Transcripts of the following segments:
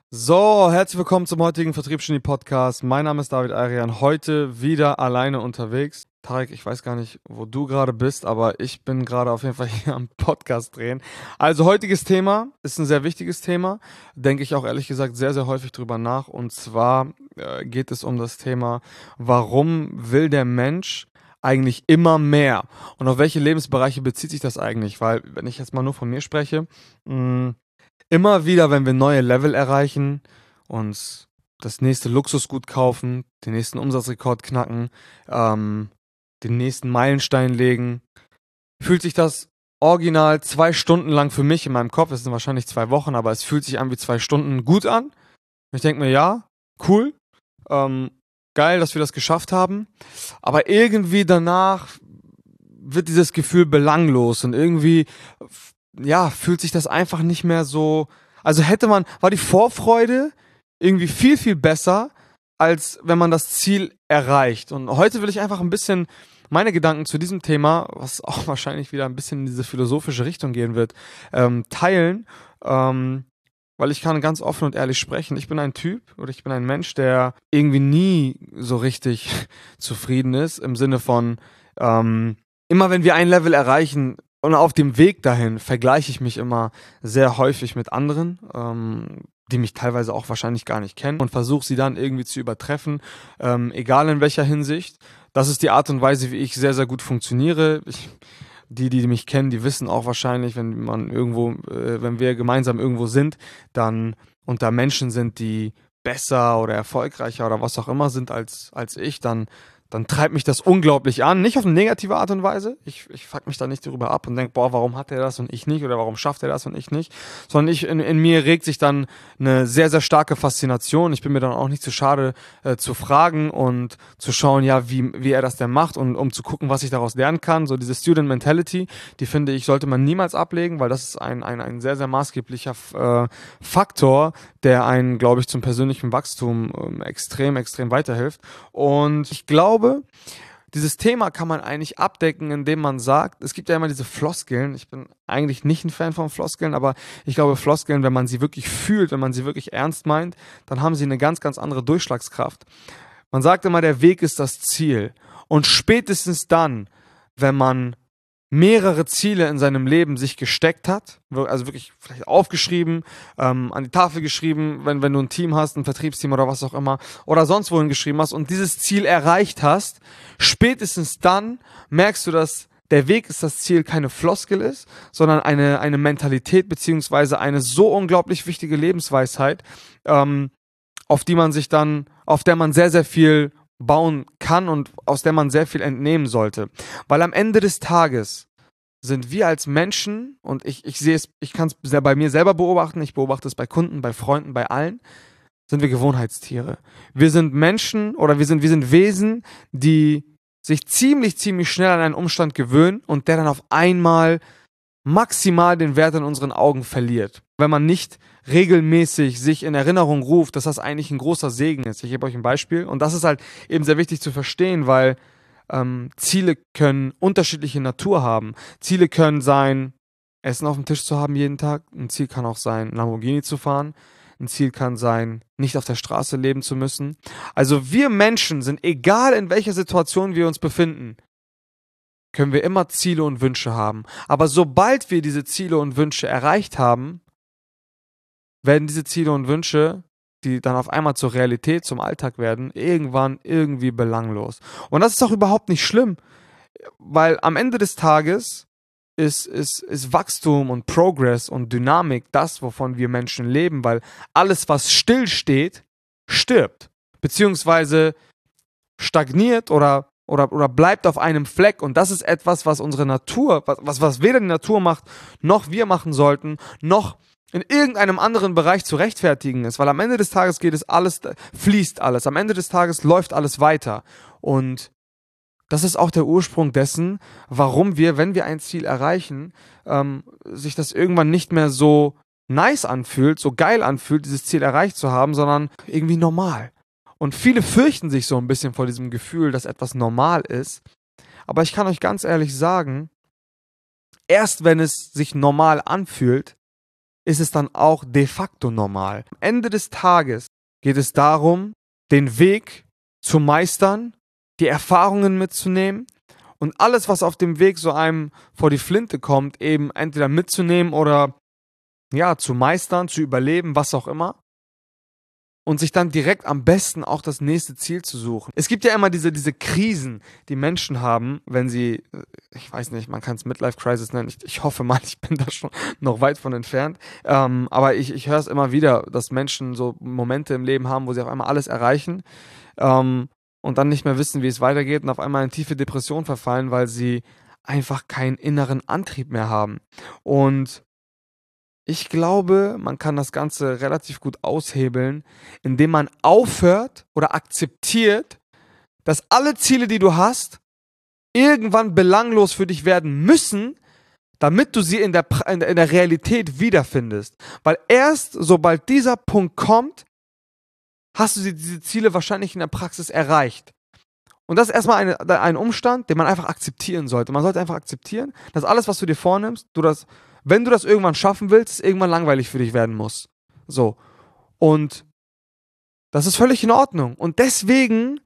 So, herzlich willkommen zum heutigen Vertriebsgenie Podcast. Mein Name ist David Arian, heute wieder alleine unterwegs. Tarek, ich weiß gar nicht, wo du gerade bist, aber ich bin gerade auf jeden Fall hier am Podcast drehen. Also heutiges Thema ist ein sehr wichtiges Thema, denke ich auch ehrlich gesagt sehr, sehr häufig drüber nach. Und zwar geht es um das Thema, warum will der Mensch eigentlich immer mehr? Und auf welche Lebensbereiche bezieht sich das eigentlich? Weil, wenn ich jetzt mal nur von mir spreche, immer wieder, wenn wir neue Level erreichen, uns das nächste Luxusgut kaufen, den nächsten Umsatzrekord knacken, den nächsten Meilenstein legen, fühlt sich das original 2 Stunden lang für mich in meinem Kopf, es sind wahrscheinlich 2 Wochen, aber es fühlt sich an wie 2 Stunden gut an. Ich denke mir, ja, cool, ähm, geil, dass wir das geschafft haben, aber irgendwie danach wird dieses Gefühl belanglos und irgendwie ja, fühlt sich das einfach nicht mehr so. Also war die Vorfreude irgendwie viel, viel besser, als wenn man das Ziel erreicht. Und heute will ich einfach ein bisschen meine Gedanken zu diesem Thema, was auch wahrscheinlich wieder ein bisschen in diese philosophische Richtung gehen wird, teilen. Weil ich kann ganz offen und ehrlich sprechen. Ich bin ein Typ oder ich bin ein Mensch, der irgendwie nie so richtig zufrieden ist, im Sinne von, immer wenn wir ein Level erreichen, und auf dem Weg dahin vergleiche ich mich immer sehr häufig mit anderen, die mich teilweise auch wahrscheinlich gar nicht kennen und versuche sie dann irgendwie zu übertreffen, egal in welcher Hinsicht. Das ist die Art und Weise, wie ich sehr, sehr gut funktioniere. Die mich kennen, die wissen auch wahrscheinlich, wenn wir gemeinsam irgendwo sind, dann unter Menschen sind, die besser oder erfolgreicher oder was auch immer sind als ich, dann treibt mich das unglaublich an. Nicht auf eine negative Art und Weise. Ich fuck mich da nicht darüber ab und denke, boah, warum hat er das und ich nicht? Oder warum schafft er das und ich nicht? Sondern in mir regt sich dann eine sehr, sehr starke Faszination. Ich bin mir dann auch nicht zu schade zu fragen und zu schauen, ja, wie er das denn macht und um zu gucken, was ich daraus lernen kann. So diese Student Mentality, die finde ich, sollte man niemals ablegen, weil das ist ein sehr, sehr maßgeblicher Faktor, der einen, glaube ich, zum persönlichen Wachstum extrem, extrem weiterhilft. Und ich glaube, dieses Thema kann man eigentlich abdecken, indem man sagt, es gibt ja immer diese Floskeln. Ich bin eigentlich nicht ein Fan von Floskeln, aber ich glaube, Floskeln, wenn man sie wirklich fühlt, wenn man sie wirklich ernst meint, dann haben sie eine ganz, ganz andere Durchschlagskraft. Man sagt immer, der Weg ist das Ziel. Und spätestens dann, wenn man mehrere Ziele in seinem Leben sich gesteckt hat, also wirklich vielleicht aufgeschrieben, an die Tafel geschrieben, wenn du ein Team hast, ein Vertriebsteam oder was auch immer, oder sonst wohin geschrieben hast und dieses Ziel erreicht hast, spätestens dann merkst du, dass der Weg ist das Ziel keine Floskel ist, sondern eine Mentalität beziehungsweise eine so unglaublich wichtige Lebensweisheit, ähm, auf der man sehr, sehr viel bauen kann und aus der man sehr viel entnehmen sollte. Weil am Ende des Tages sind wir als Menschen, und ich sehe es, ich kann es bei mir selber beobachten, ich beobachte es bei Kunden, bei Freunden, bei allen, sind wir Gewohnheitstiere. Wir sind Menschen oder wir sind Wesen, die sich ziemlich, ziemlich schnell an einen Umstand gewöhnen und der dann auf einmal maximal den Wert in unseren Augen verliert. Wenn man nicht regelmäßig sich in Erinnerung ruft, dass das eigentlich ein großer Segen ist. Ich gebe euch ein Beispiel und das ist halt eben sehr wichtig zu verstehen, weil Ziele können unterschiedliche Natur haben. Ziele können sein, Essen auf dem Tisch zu haben jeden Tag. Ein Ziel kann auch sein, Lamborghini zu fahren. Ein Ziel kann sein, nicht auf der Straße leben zu müssen. Also wir Menschen sind, egal in welcher Situation wir uns befinden, können wir immer Ziele und Wünsche haben. Aber sobald wir diese Ziele und Wünsche erreicht haben, werden diese Ziele und Wünsche, die dann auf einmal zur Realität, zum Alltag werden, irgendwann irgendwie belanglos. Und das ist auch überhaupt nicht schlimm, weil am Ende des Tages ist Wachstum und Progress und Dynamik das, wovon wir Menschen leben, weil alles, was still steht, stirbt. Beziehungsweise stagniert oder bleibt auf einem Fleck. Und das ist etwas, was unsere Natur, was weder die Natur macht, noch wir machen sollten, noch in irgendeinem anderen Bereich zu rechtfertigen ist. Weil am Ende des Tages fließt alles. Am Ende des Tages läuft alles weiter. Und das ist auch der Ursprung dessen, warum wir, wenn wir ein Ziel erreichen, sich das irgendwann nicht mehr so nice anfühlt, so geil anfühlt, dieses Ziel erreicht zu haben, sondern irgendwie normal. Und viele fürchten sich so ein bisschen vor diesem Gefühl, dass etwas normal ist. Aber ich kann euch ganz ehrlich sagen, erst wenn es sich normal anfühlt, ist es dann auch de facto normal. Am Ende des Tages geht es darum, den Weg zu meistern, die Erfahrungen mitzunehmen und alles, was auf dem Weg so einem vor die Flinte kommt, eben entweder mitzunehmen oder ja, zu meistern, zu überleben, was auch immer. Und sich dann direkt am besten auch das nächste Ziel zu suchen. Es gibt ja immer diese Krisen, die Menschen haben, wenn sie, ich weiß nicht, man kann es Midlife-Crisis nennen, ich hoffe mal, ich bin da schon noch weit von entfernt, aber ich höre es immer wieder, dass Menschen so Momente im Leben haben, wo sie auf einmal alles erreichen und dann nicht mehr wissen, wie es weitergeht und auf einmal in tiefe Depression verfallen, weil sie einfach keinen inneren Antrieb mehr haben. Und ich glaube, man kann das Ganze relativ gut aushebeln, indem man aufhört oder akzeptiert, dass alle Ziele, die du hast, irgendwann belanglos für dich werden müssen, damit du sie in der Realität wiederfindest. Weil erst sobald dieser Punkt kommt, hast du diese Ziele wahrscheinlich in der Praxis erreicht. Und das ist erstmal ein Umstand, den man einfach akzeptieren sollte. Man sollte einfach akzeptieren, dass alles, was du dir vornimmst, wenn du das irgendwann schaffen willst, irgendwann langweilig für dich werden muss. So. Und das ist völlig in Ordnung. Und deswegen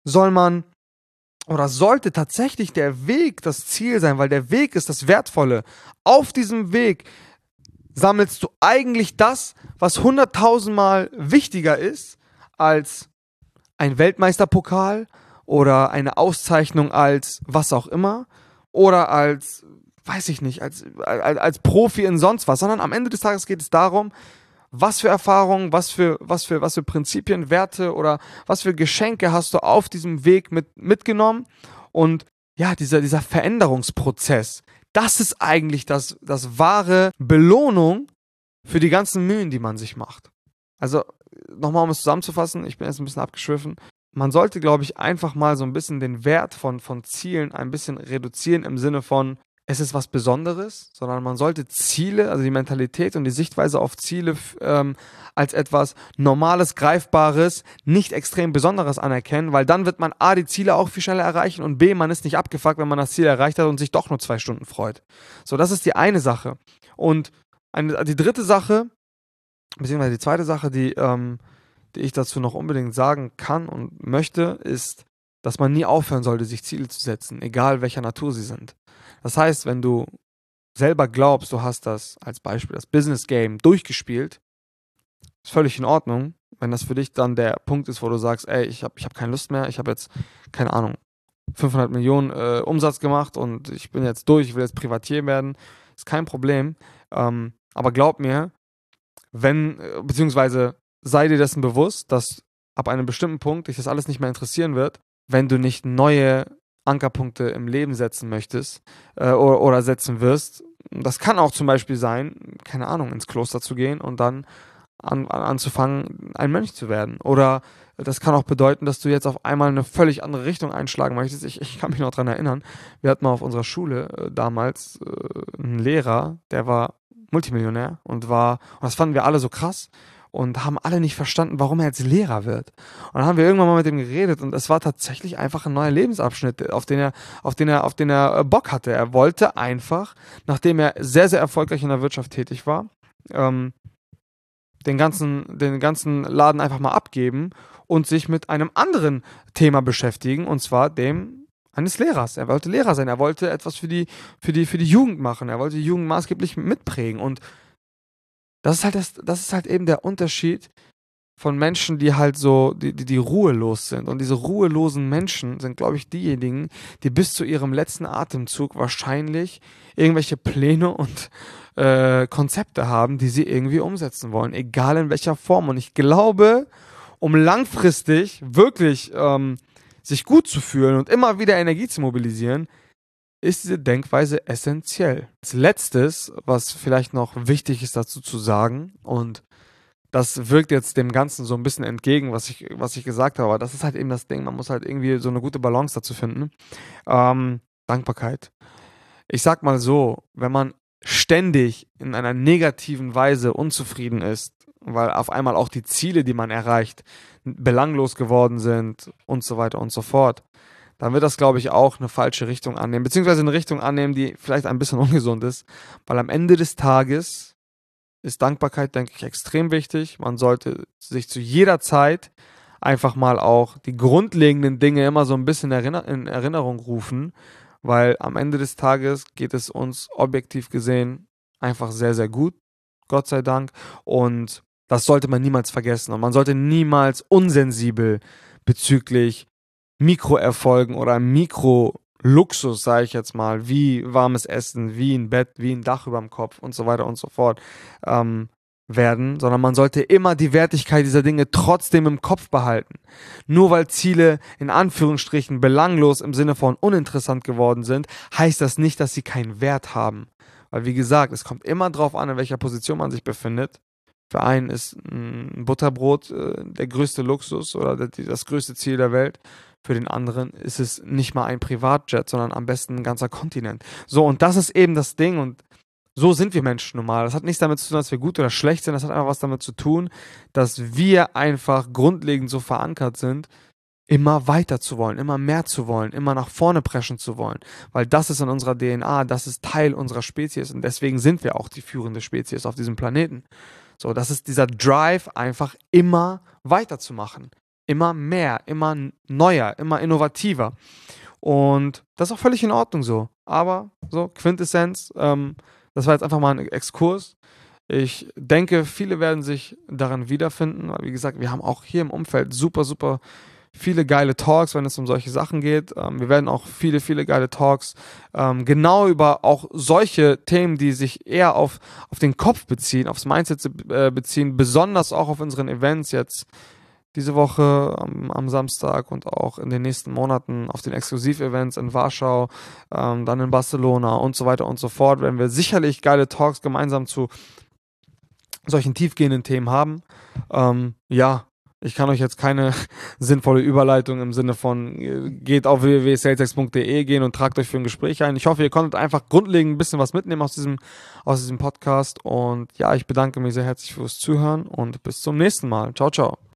sollte tatsächlich der Weg das Ziel sein, weil der Weg ist das Wertvolle. Auf diesem Weg sammelst du eigentlich das, was 100.000-mal wichtiger ist als ein Weltmeisterpokal oder eine Auszeichnung als was auch immer oder als, weiß ich nicht, als Profi in sonst was, sondern am Ende des Tages geht es darum, was für Erfahrungen, was für Prinzipien, Werte oder was für Geschenke hast du auf diesem Weg mitgenommen und ja, dieser Veränderungsprozess, das ist eigentlich das wahre Belohnung für die ganzen Mühen, die man sich macht. Also nochmal, um es zusammenzufassen, ich bin jetzt ein bisschen abgeschwiffen. Man sollte, glaube ich, einfach mal so ein bisschen den Wert von Zielen ein bisschen reduzieren im Sinne von, es ist was Besonderes, sondern man sollte Ziele, also die Mentalität und die Sichtweise auf Ziele als etwas Normales, Greifbares, nicht extrem Besonderes anerkennen, weil dann wird man A, die Ziele auch viel schneller erreichen und B, man ist nicht abgefuckt, wenn man das Ziel erreicht hat und sich doch nur 2 Stunden freut. So, das ist die eine Sache. Und die dritte Sache, beziehungsweise die zweite Sache, die ich dazu noch unbedingt sagen kann und möchte, ist, dass man nie aufhören sollte, sich Ziele zu setzen, egal welcher Natur sie sind. Das heißt, wenn du selber glaubst, du hast das als Beispiel, das Business Game durchgespielt, ist völlig in Ordnung. Wenn das für dich dann der Punkt ist, wo du sagst, ey, ich hab keine Lust mehr, ich habe jetzt, keine Ahnung, 500 Millionen Umsatz gemacht und ich bin jetzt durch, ich will jetzt Privatier werden, ist kein Problem. Aber glaub mir, beziehungsweise sei dir dessen bewusst, dass ab einem bestimmten Punkt dich das alles nicht mehr interessieren wird, wenn du nicht neue Ankerpunkte im Leben setzen möchtest oder setzen wirst. Das kann auch zum Beispiel sein, keine Ahnung, ins Kloster zu gehen und dann anzufangen, ein Mönch zu werden. Oder das kann auch bedeuten, dass du jetzt auf einmal eine völlig andere Richtung einschlagen möchtest. Ich kann mich noch daran erinnern, wir hatten mal auf unserer Schule damals einen Lehrer, der war Multimillionär und das fanden wir alle so krass und haben alle nicht verstanden, warum er jetzt Lehrer wird. Und dann haben wir irgendwann mal mit ihm geredet und es war tatsächlich einfach ein neuer Lebensabschnitt, auf den er Bock hatte. Er wollte einfach, nachdem er sehr, sehr erfolgreich in der Wirtschaft tätig war, den ganzen Laden einfach mal abgeben und sich mit einem anderen Thema beschäftigen, und zwar dem eines Lehrers. Er wollte Lehrer sein, er wollte etwas für die Jugend machen, er wollte die Jugend maßgeblich mitprägen. Und das ist halt eben der Unterschied von Menschen, die halt so, die ruhelos sind. Und diese ruhelosen Menschen sind, glaube ich, diejenigen, die bis zu ihrem letzten Atemzug wahrscheinlich irgendwelche Pläne und Konzepte haben, die sie irgendwie umsetzen wollen, egal in welcher Form. Und ich glaube, um langfristig wirklich sich gut zu fühlen und immer wieder Energie zu mobilisieren, ist diese Denkweise essentiell. Als letztes, was vielleicht noch wichtig ist dazu zu sagen, und das wirkt jetzt dem Ganzen so ein bisschen entgegen, was ich gesagt habe, aber das ist halt eben das Ding, man muss halt irgendwie so eine gute Balance dazu finden. Dankbarkeit. Ich sag mal so, wenn man ständig in einer negativen Weise unzufrieden ist, weil auf einmal auch die Ziele, die man erreicht, belanglos geworden sind und so weiter und so fort, dann wird das, glaube ich, auch eine falsche Richtung annehmen, beziehungsweise eine Richtung annehmen, die vielleicht ein bisschen ungesund ist, weil am Ende des Tages ist Dankbarkeit, denke ich, extrem wichtig. Man sollte sich zu jeder Zeit einfach mal auch die grundlegenden Dinge immer so ein bisschen in Erinnerung rufen, weil am Ende des Tages geht es uns objektiv gesehen einfach sehr, sehr gut, Gott sei Dank. Und das sollte man niemals vergessen. Und man sollte niemals unsensibel bezüglich Mikroerfolgen oder Mikroluxus, sage ich jetzt mal, wie warmes Essen, wie ein Bett, wie ein Dach über dem Kopf und so weiter und so fort, werden, sondern man sollte immer die Wertigkeit dieser Dinge trotzdem im Kopf behalten. Nur weil Ziele in Anführungsstrichen belanglos im Sinne von uninteressant geworden sind, heißt das nicht, dass sie keinen Wert haben. Weil wie gesagt, es kommt immer drauf an, in welcher Position man sich befindet. Für einen ist ein Butterbrot der größte Luxus oder das größte Ziel der Welt. Für den anderen ist es nicht mal ein Privatjet, sondern am besten ein ganzer Kontinent. So, und das ist eben das Ding und so sind wir Menschen normal. Das hat nichts damit zu tun, dass wir gut oder schlecht sind. Das hat einfach was damit zu tun, dass wir einfach grundlegend so verankert sind, immer weiter zu wollen, immer mehr zu wollen, immer nach vorne preschen zu wollen. Weil das ist in unserer DNA, das ist Teil unserer Spezies und deswegen sind wir auch die führende Spezies auf diesem Planeten. So, das ist dieser Drive, einfach immer weiterzumachen. Immer mehr, immer neuer, immer innovativer. Und das ist auch völlig in Ordnung so. Aber so, Quintessenz, das war jetzt einfach mal ein Exkurs. Ich denke, viele werden sich daran wiederfinden, weil wie gesagt, wir haben auch hier im Umfeld super, super viele geile Talks, wenn es um solche Sachen geht. Wir werden auch viele, viele geile Talks genau über auch solche Themen, die sich eher auf den Kopf beziehen, aufs Mindset beziehen, besonders auch auf unseren Events jetzt diese Woche am Samstag und auch in den nächsten Monaten auf den Exklusiv-Events in Warschau, dann in Barcelona und so weiter und so fort, werden wir sicherlich geile Talks gemeinsam zu solchen tiefgehenden Themen haben. Ja, ich kann euch jetzt keine sinnvolle Überleitung im Sinne von geht auf www.salesex.de gehen und tragt euch für ein Gespräch ein. Ich hoffe, ihr konntet einfach grundlegend ein bisschen was mitnehmen aus diesem Podcast und ja, ich bedanke mich sehr herzlich fürs Zuhören und bis zum nächsten Mal. Ciao, ciao.